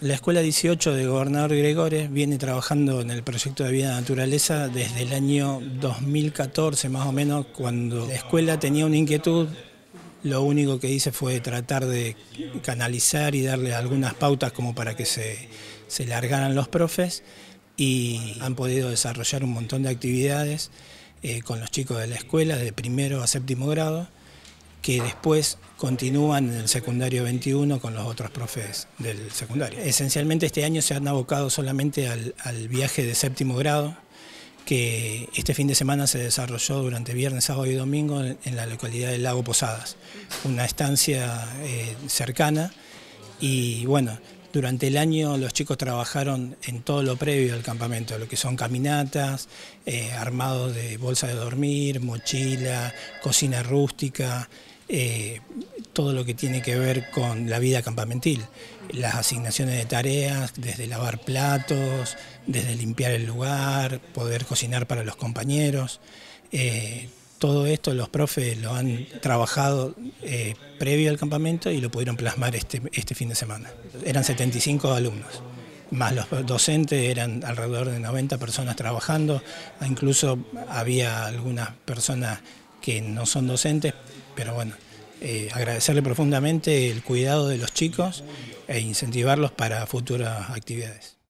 La Escuela 18 de Gobernador Gregores viene trabajando en el proyecto de Vida Naturaleza desde el año 2014 más o menos, cuando la escuela tenía una inquietud. Lo único que hice fue tratar de canalizar y darle algunas pautas como para que se largaran los profes, y han podido desarrollar un montón de actividades con los chicos de la escuela de primero a séptimo grado, que después continúan en el secundario 21 con los otros profes del secundario. Esencialmente este año se han abocado solamente al viaje de séptimo grado, que este fin de semana se desarrolló durante viernes, sábado y domingo en la localidad de Lago Posadas, una estancia cercana. Y bueno, durante el año los chicos trabajaron en todo lo previo al campamento, lo que son caminatas, armado de bolsa de dormir, mochila, cocina rústica, todo lo que tiene que ver con la vida campamentil, las asignaciones de tareas, desde lavar platos, desde limpiar el lugar, poder cocinar para los compañeros. Todo esto los profes lo han trabajado previo al campamento y lo pudieron plasmar este fin de semana. Eran 75 alumnos, más los docentes, eran alrededor de 90 personas trabajando, incluso había algunas personas que no son docentes, pero bueno, agradecerle profundamente el cuidado de los chicos e incentivarlos para futuras actividades.